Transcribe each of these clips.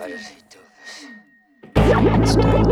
Why does he do this? Frankenstein.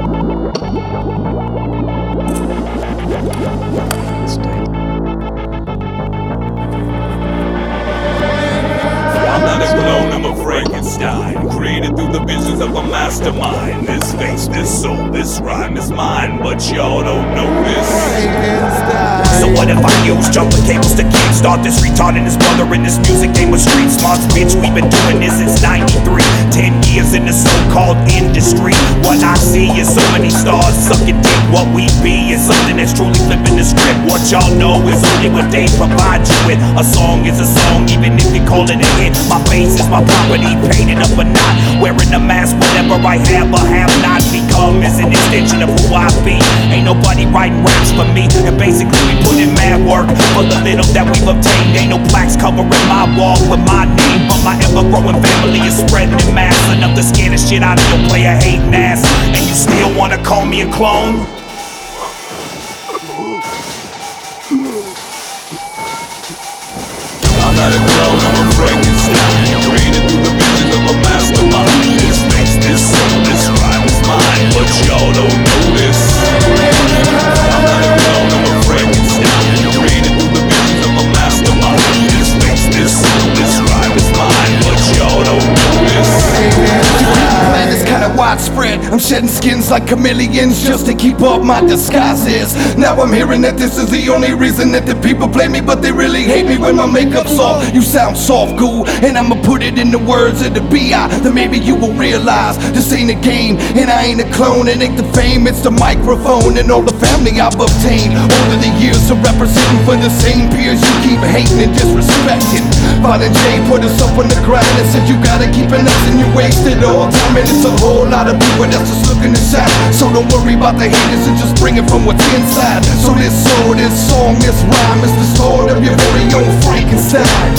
I'm not a clone, I'm a Frankenstein, created through the visions of a mastermind. This face, this soul, this rhyme is mine, but y'all don't know this. So what if I use jumping cables to kickstart this retard and his brother in this music game with street smarts? Bitch, we've been doing this since '93, 10 years in the so-called industry. What I see is so many stars sucking dick. What we be is something that's truly flipping the script. What y'all know is only what they provide you with. A song is a song, even if you call it a hit. My face is my property, painted up or not. Wearing a mask, whatever I have or have not become is an extension of who I be. Ain't nobody writing raps for me, and basically we put in mad work for the little that we've obtained. Ain't no plaques covering my wall with my name, but my ever-growing family is spreading in mass enough to scare the shit out of your player hating ass. And you still wanna call me a clone? I'm not a clone, I'm a Frankenstein, created through the visions of a mastermind. This makes this soul, this rhyme is mine, but y'all don't know this. I'm not a clone, I'm a Frankenstein, created through the visions of a mastermind. This makes this soul, this rhyme is mine, but y'all don't know this. Man, it's kinda widespread. I'm shedding skins like chameleons just to keep up my disguises. Now I'm hearing that this is the only reason that the people play me, but they really hate me when my makeup's off. You sound soft, goo, and I'ma put it in the words of the B.I. Then maybe you will realize this ain't a game, and I ain't a clone. It ain't the fame, it's the microphone and all the family I've obtained over the years of representing for the same peers you keep hating and disrespecting. Vaughn and Jay put us up on the grind and said you gotta keep an X and you wasted all time. And it's a whole lot of people that's just looking to shine. So don't worry about the haters and just bring it from what's inside. So this soul, this song, this rhyme is the sword of your very own Frankenstein.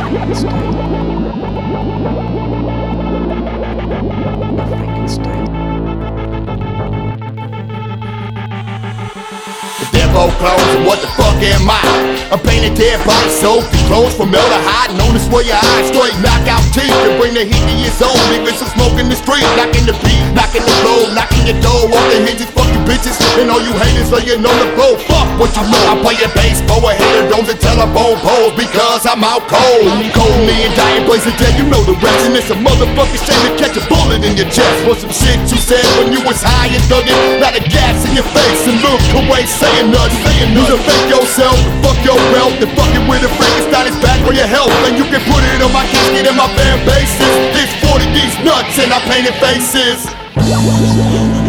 Devil clones, and what the fuck am I? A painted dead body, soaked in clothes from formaldehyde. Known as for your eyes, straight knockout teeth. And bring the heat to your soul, leaving some smoke in the street. Knocking the beat, knocking the road, knocking your door off the hinges. Fuck you bitches, and all you haters laying on the floor. Fuck what you know. I play your bass, go ahead and don't telephone poles, because I'm out cold. Cold me and dying blazing dead, you know the rest. And it's a motherfucking shame to catch a bullet in your chest for some shit you said when you was high and thugging. Not a gas in your face and look away saying nothing. You to fake yourself, fuck your wealth, and fucking with a Frankenstein is bad for your health. And you can put it on my casket and my fan bases. It's 40 these nuts and I painted faces.